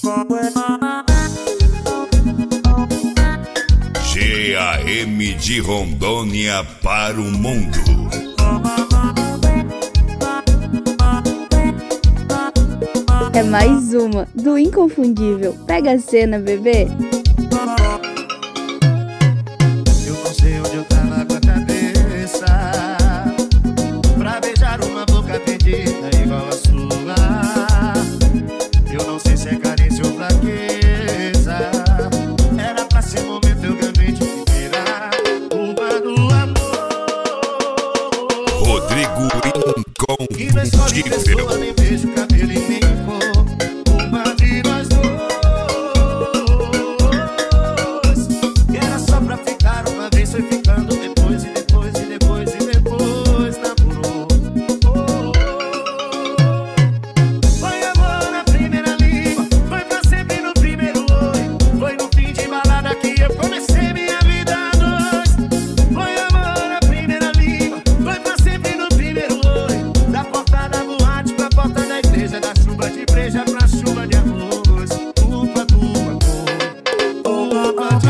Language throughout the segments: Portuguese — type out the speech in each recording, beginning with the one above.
GAM de Rondônia para o mundo. É mais uma do Inconfundível. Pega a cena, bebê. Eu não sei onde eu tava com a cabeça pra beijar uma boca perdida igual a sua. Eu não sei se é carência ou fraqueza. Era pra ser momento eu ganhei de primeira. Culpa do amor. Rodrigo E não escolhe pessoa, nem beijo, cabelo e nem cor. Uma de nós dois. Que era só pra ficar uma vez, foi ficando depois e depois e depois e depois namorou. Foi amor na primeira língua, foi pra sempre no primeiro oi. Foi no fim de balada que eu comecei minha vida a dois. Foi amor na primeira língua, foi pra sempre no primeiro oi. Da porta da boate pra porta da igreja, da chuva de breja pra chuva de arroz. Culpa do amor, culpa de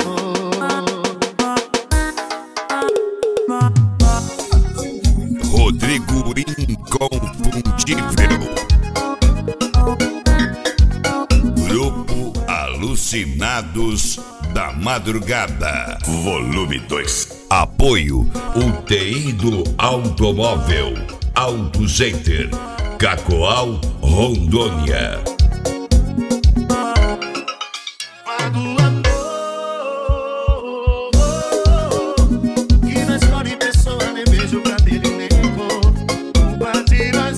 amor. Rodrigo Inconfundível. Grupo Alucinados da Madrugada. Volume 2. Apoio UTI do Automóvel. Auto Center. Cacoal, Rondônia. Do amor, que não escolhe pessoa, nem beijo, cabelo e nem cor. Culpa de nós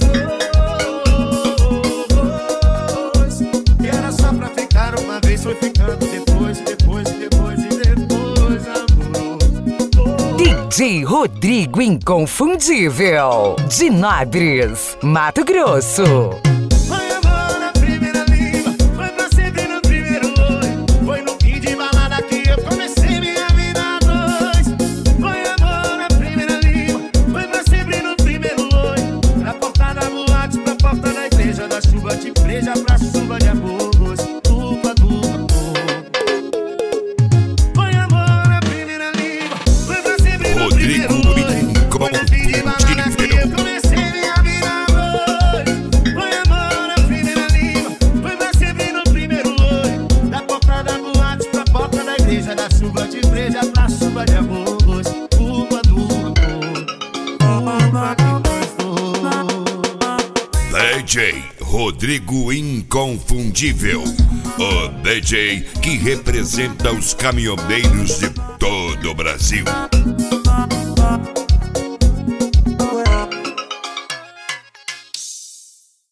dois. Que era só pra ficar uma vez, foi ficando depois, depois, depois e depois namorou. DJ Rodrigo Inconfundível, de Nabres, Mato Grosso. Foi amor na primeira língua, foi pra sempre no primeiro oi. Foi no fim de balada que eu comecei minha vida a dois. Foi amor na primeira língua, foi pra sempre no primeiro oi. Da porta da boate pra porta da igreja, da chuva de breja pra chuva de arroz. Culpa do amor. Foi amor na primeira língua, foi pra sempre no primeiro oi. Foi no fim de balada que eu comecei minha vida a dois. Foi amor na primeira língua, foi pra sempre no primeiro oi. Da porta da boate pra porta da igreja, da chuva de breja pra chuva de arroz. Culpa do amor, culpa de nós dois. DJ Rodrigo Inconfundível. O DJ que representa os caminhoneiros de todo o Brasil.